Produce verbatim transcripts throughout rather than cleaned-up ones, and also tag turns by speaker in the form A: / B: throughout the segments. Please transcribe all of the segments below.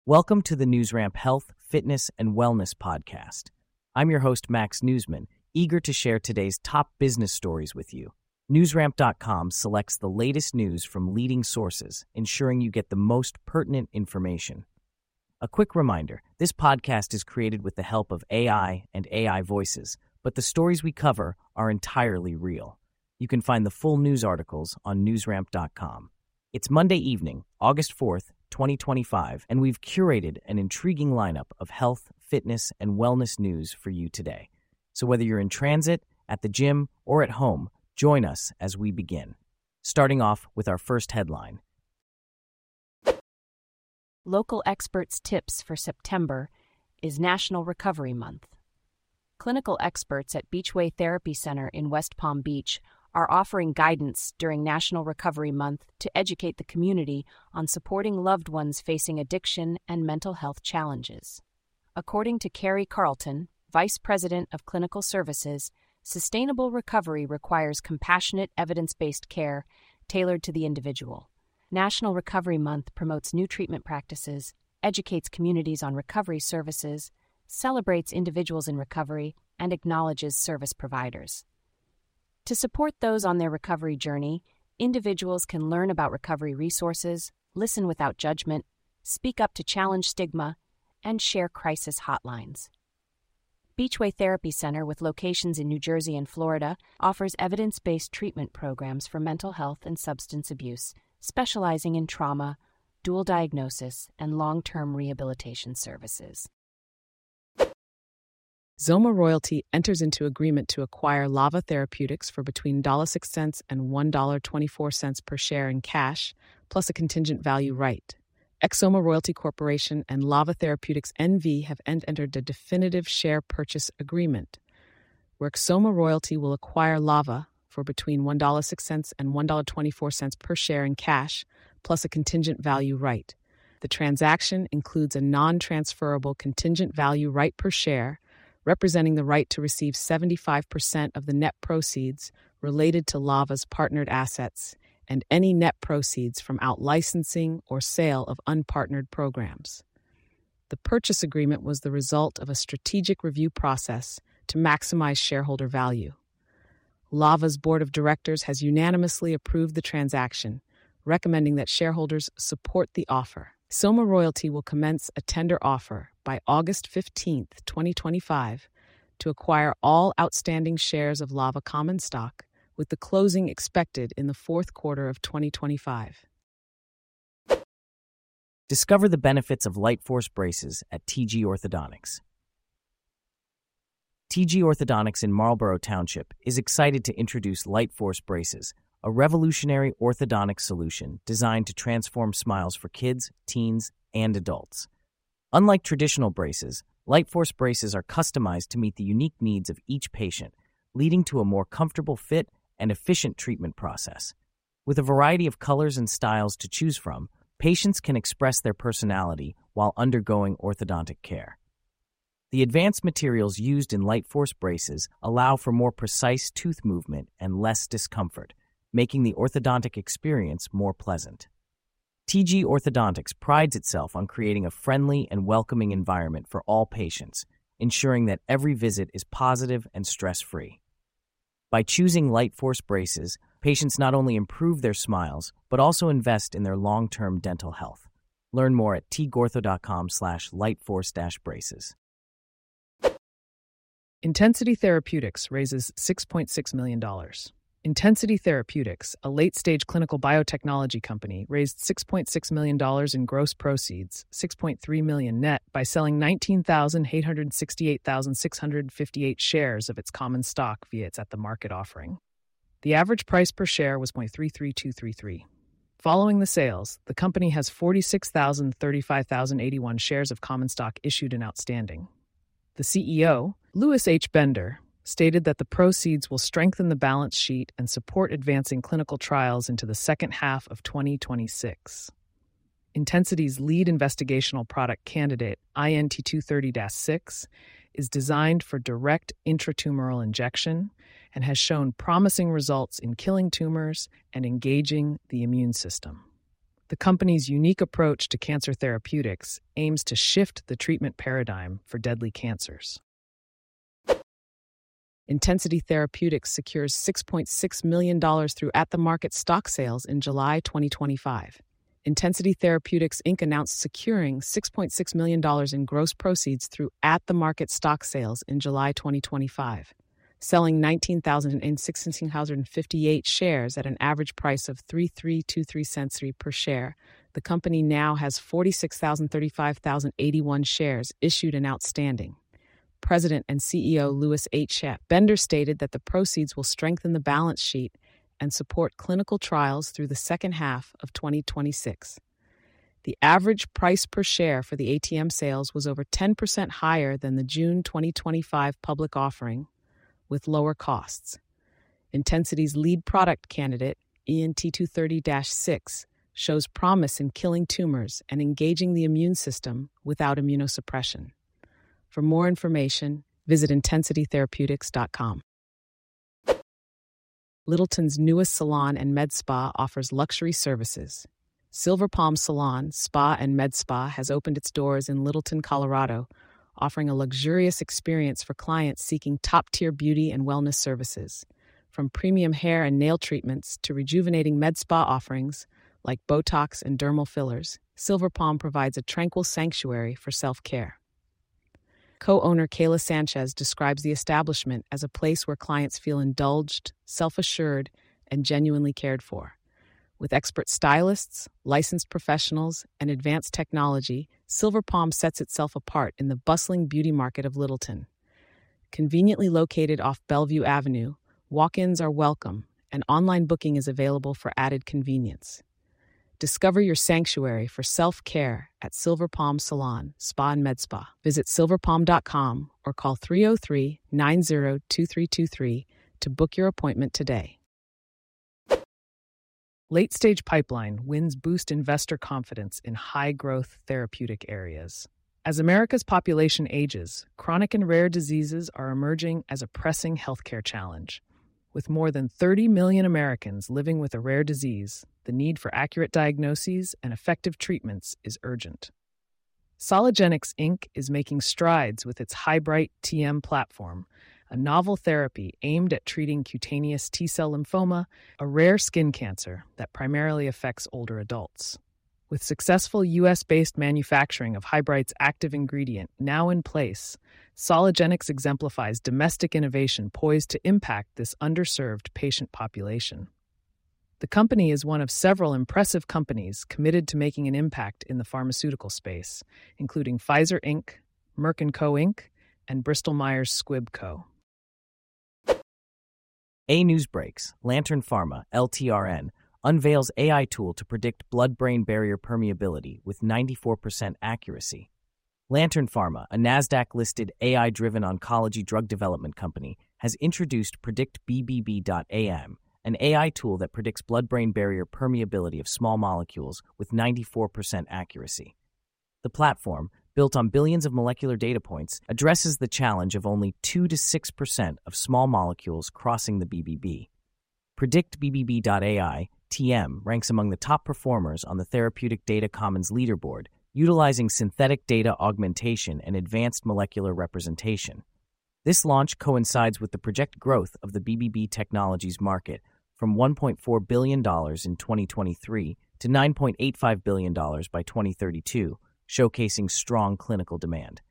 A: Welcome to the NewsRamp Health, Fitness, and Wellness podcast. I'm your host, Max Newsman, eager to share today's top business stories with you. NewsRamp dot com selects the latest news from leading sources, ensuring you get the most pertinent information. A quick reminder, this podcast is created with the help of A I and A I voices, but the stories we cover are entirely real. You can find the full news articles on NewsRamp dot com. It's Monday evening, August fourth, twenty twenty-five, and we've curated an intriguing lineup of health, fitness, and wellness news for you today. So whether you're in transit, at the gym, or at home, join us as we begin. Starting off with our first headline.
B: Local experts' tips for September is National Recovery Month. Clinical experts at Beachway Therapy Center in West Palm Beach are offering guidance during National Recovery Month to educate the community on supporting loved ones facing addiction and mental health challenges. According to Carrie Carlton, Vice President of Clinical Services, sustainable recovery requires compassionate, evidence-based care tailored to the individual. National Recovery Month promotes new treatment practices, educates communities on recovery services, celebrates individuals in recovery, and acknowledges service providers. To support those on their recovery journey, individuals can learn about recovery resources, listen without judgment, speak up to challenge stigma, and share crisis hotlines. Beachway Therapy Center, with locations in New Jersey and Florida, offers evidence-based treatment programs for mental health and substance abuse, specializing in trauma, dual diagnosis, and long-term rehabilitation services.
C: Xoma Royalty enters into agreement to acquire Lava Therapeutics for between one dollar six cents and one dollar and twenty-four cents per share in cash, plus a contingent value right. Xoma Royalty Corporation and Lava Therapeutics N V have entered a definitive share purchase agreement, where Xoma Royalty will acquire Lava for between one dollar six cents and one dollar and twenty-four cents per share in cash, plus a contingent value right. The transaction includes a non-transferable contingent value right per share, representing the right to receive seventy-five percent of the net proceeds related to Lava's partnered assets and any net proceeds from out-licensing or sale of unpartnered programs. The purchase agreement was the result of a strategic review process to maximize shareholder value. Lava's board of directors has unanimously approved the transaction, recommending that shareholders support the offer. Xoma Royalty will commence a tender offer by August fifteenth, twenty twenty-five, to acquire all outstanding shares of Lava common stock, with the closing expected in the fourth quarter of twenty twenty-five.
A: Discover the benefits of Lightforce braces at T G Orthodontics. T G Orthodontics in Marlborough Township is excited to introduce Lightforce braces, a revolutionary orthodontic solution designed to transform smiles for kids, teens, and adults. Unlike traditional braces, Lightforce braces are customized to meet the unique needs of each patient, leading to a more comfortable fit and efficient treatment process. With a variety of colors and styles to choose from, patients can express their personality while undergoing orthodontic care. The advanced materials used in Lightforce braces allow for more precise tooth movement and less discomfort, making the orthodontic experience more pleasant. T G Orthodontics prides itself on creating a friendly and welcoming environment for all patients, ensuring that every visit is positive and stress-free. By choosing Lightforce braces, patients not only improve their smiles, but also invest in their long-term dental health. Learn more at tgortho.com slash lightforce dash braces.
C: Intensity Therapeutics raises six point six million dollars. Intensity Therapeutics, a late-stage clinical biotechnology company, raised six point six million dollars in gross proceeds, six point three million dollars net, by selling nineteen thousand eight hundred sixty-eight thousand six hundred fifty-eight shares of its common stock via its at-the-market offering. The average price per share was zero point three three two three three. Following the sales, the company has forty-six thousand thirty-five thousand eighty-one shares of common stock issued and outstanding. The C E O, Louis H. Bender, stated that the proceeds will strengthen the balance sheet and support advancing clinical trials into the second half of twenty twenty-six. Intensity's lead investigational product candidate, I N T two thirty dash six, is designed for direct intratumoral injection and has shown promising results in killing tumors and engaging the immune system. The company's unique approach to cancer therapeutics aims to shift the treatment paradigm for deadly cancers. Intensity Therapeutics secures six point six million dollars through at-the-market stock sales in July twenty twenty-five. Intensity Therapeutics, Incorporated announced securing six point six million dollars in gross proceeds through at-the-market stock sales in July twenty twenty-five, selling nineteen thousand six hundred fifty-eight shares at an average price of three thousand three hundred twenty-three cents per share. The company now has forty-six thousand thirty-five thousand eighty-one shares issued and outstanding. President and C E O Louis H. Bender stated that the proceeds will strengthen the balance sheet and support clinical trials through the second half of twenty twenty-six. The average price per share for the A T M sales was over ten percent higher than the June twenty twenty-five public offering, with lower costs. Intensity's lead product candidate, E N T two thirty dash six, shows promise in killing tumors and engaging the immune system without immunosuppression. For more information, visit intensity therapeutics dot com. Littleton's newest salon and med spa offers luxury services. Silver Palm Salon, Spa and Med Spa has opened its doors in Littleton, Colorado, offering a luxurious experience for clients seeking top-tier beauty and wellness services. From premium hair and nail treatments to rejuvenating med spa offerings like Botox and dermal fillers, Silver Palm provides a tranquil sanctuary for self-care. Co-owner Kayla Sanchez describes the establishment as a place where clients feel indulged, self-assured, and genuinely cared for. With expert stylists, licensed professionals, and advanced technology, Silver Palm sets itself apart in the bustling beauty market of Littleton. Conveniently located off Bellevue Avenue, walk-ins are welcome, and online booking is available for added convenience. Discover your sanctuary for self-care at Silver Palm Salon, Spa and Med Spa. Visit silver palm dot com or call three oh three, nine oh two three two three to book your appointment today. Late-stage pipeline wins boost investor confidence in high-growth therapeutic areas. As America's population ages, chronic and rare diseases are emerging as a pressing healthcare challenge. With more than thirty million Americans living with a rare disease, the need for accurate diagnoses and effective treatments is urgent. Sologenics, Incorporated is making strides with its HiBright T M platform, a novel therapy aimed at treating cutaneous T-cell lymphoma, a rare skin cancer that primarily affects older adults. With successful U S-based manufacturing of HiBright's active ingredient now in place, Sologenics exemplifies domestic innovation poised to impact this underserved patient population. The company is one of several impressive companies committed to making an impact in the pharmaceutical space, including Pfizer Incorporated, Merck and Co. Incorporated, and Bristol-Myers Squibb Co.
A: A News Breaks, Lantern Pharma, L T R N, unveils A I tool to predict blood-brain barrier permeability with ninety-four percent accuracy. Lantern Pharma, a NASDAQ-listed A I-driven oncology drug development company, has introduced predict B B B dot A M, an A I tool that predicts blood-brain barrier permeability of small molecules with ninety-four percent accuracy. The platform, built on billions of molecular data points, addresses the challenge of only two to six percent of small molecules crossing the B B B. predict B B B dot A I T M ranks among the top performers on the Therapeutic Data Commons leaderboard, utilizing synthetic data augmentation and advanced molecular representation. This launch coincides with the projected growth of the B B B technologies market from one point four billion dollars in twenty twenty-three to nine point eight five billion dollars by twenty thirty-two, showcasing strong clinical demand.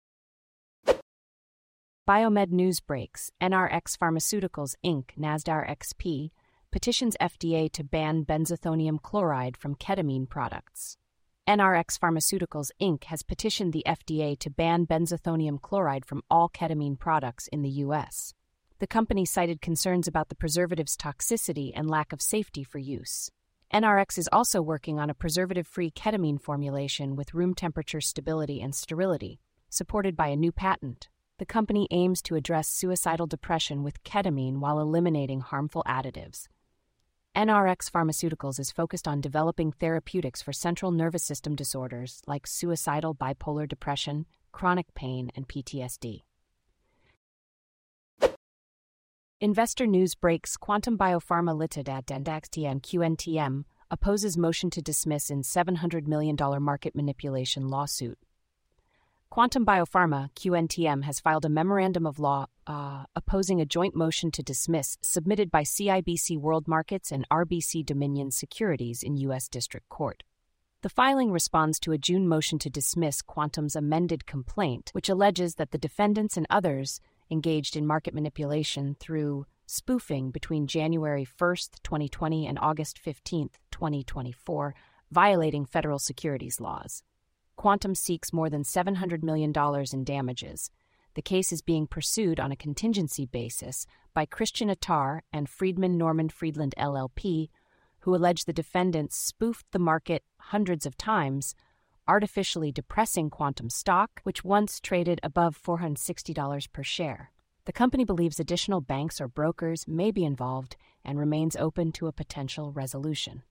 B: Biomed News Breaks, N R X Pharmaceuticals, Incorporated, NASDAQ X P, petitions F D A to ban benzethonium chloride from ketamine products. N R X Pharmaceuticals, Incorporated has petitioned the F D A to ban benzethonium chloride from all ketamine products in the U S. The company cited concerns about the preservative's toxicity and lack of safety for use. N R X is also working on a preservative-free ketamine formulation with room temperature stability and sterility, supported by a new patent. The company aims to address suicidal depression with ketamine while eliminating harmful additives. N R X Pharmaceuticals is focused on developing therapeutics for central nervous system disorders like suicidal bipolar depression, chronic pain, and P T S D. Investor News Breaks, Quantum Biopharma Limited at Q N T M, opposes motion to dismiss in seven hundred million dollars market manipulation lawsuit. Quantum Biopharma, Q N T M, has filed a memorandum of law uh, opposing a joint motion to dismiss submitted by C I B C World Markets and R B C Dominion Securities in U S District Court. The filing responds to a June motion to dismiss Quantum's amended complaint, which alleges that the defendants and others engaged in market manipulation through spoofing between January first, twenty twenty and August fifteenth, twenty twenty-four, violating federal securities laws. Quantum seeks more than seven hundred million dollars in damages. The case is being pursued on a contingency basis by Christian Attar and Friedman Norman Friedland L L P, who allege the defendants spoofed the market hundreds of times, artificially depressing Quantum stock, which once traded above four hundred sixty dollars per share. The company believes additional banks or brokers may be involved and remains open to a potential resolution.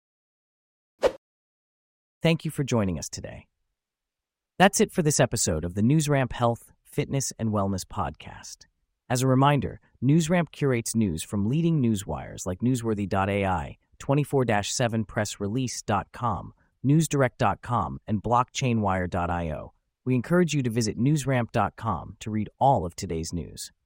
A: Thank you for joining us today. That's it for this episode of the NewsRamp Health, Fitness, and Wellness podcast. As a reminder, NewsRamp curates news from leading newswires like Newsworthy dot A I, twenty-four seven press release dot com, newsdirect dot com, and blockchain wire dot io. We encourage you to visit newsramp dot com to read all of today's news.